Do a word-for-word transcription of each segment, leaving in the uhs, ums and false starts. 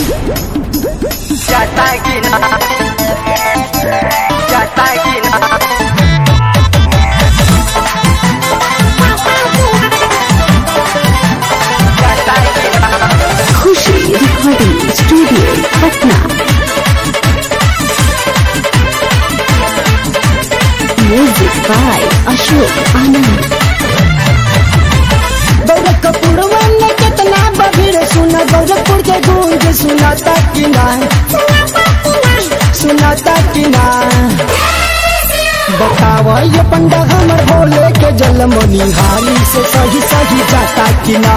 जाता कि ना जाता कि ना जाता कि ना खुशी recording studio Patna. Music by Ashok Anand. Gorakhpur में कितना बबीर सुना गोरखपुर के गूंज सुनाता कि ना सुनाता कि ना बतावा ये पंडा हमर भोले के जलमनी हाली से सही सही जाता कि ना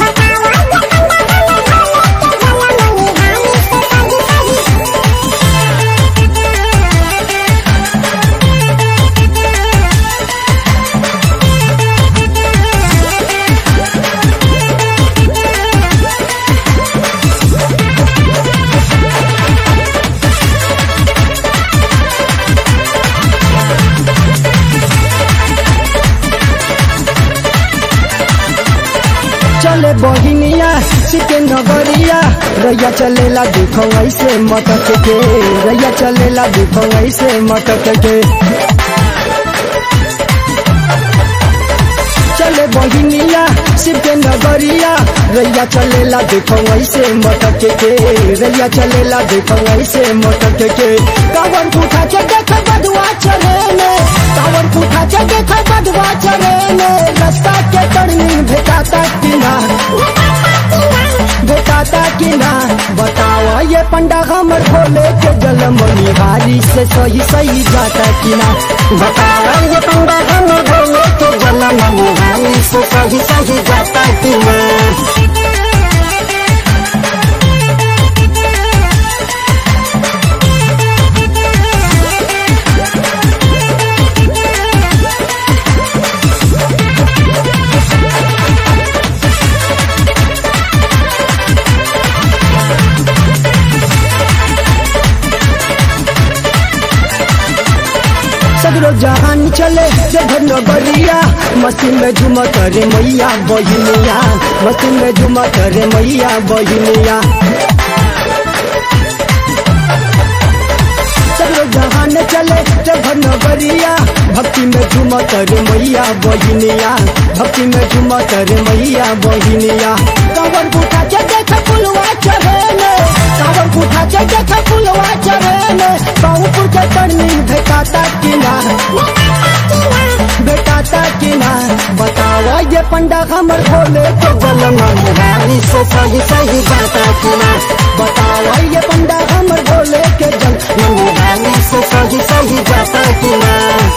चले बहिनिया सिके नगरिया रैया चलेला देखो ऐसे मटक के रैया चलेला देखो ऐसे मटक के चले बहिनिया सिके नगरिया रैया चलेला देखो ऐसे मटक के रैया चलेला देखो ऐसे मटक के कावर उठा के देख बधुआ चले ने कावर उठा के देख बधुआ चले ने रास्ता के तरनी भेटाता कि ना भेटाता कि ना बताओ ये पंडा हमर भोले के जलमनी हारी से सही सही जाता कि ना बताओ ये पंडा हमर भोले के जलमनी हारी से सही सही जाता कि ना सगरो जहान चले जघर नगरिया मस्ती में झुमा करे मैया बहिनिया मस्ती में झुमा करे मैया बहिनिया सगरो जहान चले जघर नगरिया भक्ति में झुमा करे मैया बहिनिया भक्ति में झुमा करे मैया बहिनिया कांवर उठा के देख पुलवा चढ़े ने कांवर उठा के देख पुलवा चढ़े ने बाबूपुर के तरनी भेटाता कि ना भेटाता कि ना बताओ ये पंडा हमर भोले के जलमनी हारी से सही सही जाता कि ना बताओ ये पंडा हमर भोले के जलमनी हारी से सही सही जाता कि ना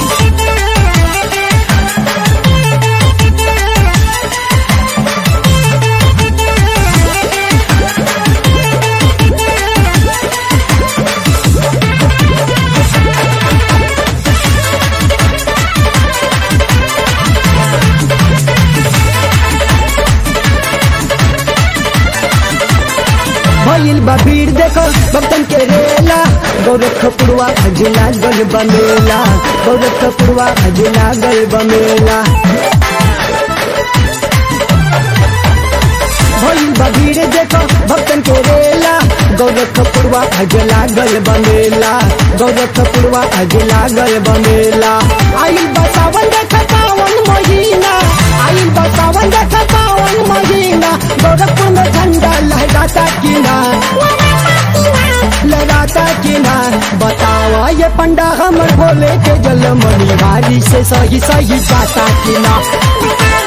भइल बा भीड़ देखो भक्तन के रेला गोरखपुरवा खजुला गल बमेला गोरखपुरवा खजुला गल बमेला भइल बा भीड़ देखो भक्तन के रेला गोरखपुरवा खजुला गल बमेला गोरखपुरवा खजुला गल बमेला आइल बा सावन देख पावन महीना आइल बा सावन देख पावन महीना गोरखपुर में झंडा लहराता कि ना लहराता कि ना बताओ ये पंडा हमर भोले के जलमनी हारी से सही सही जाता कि ना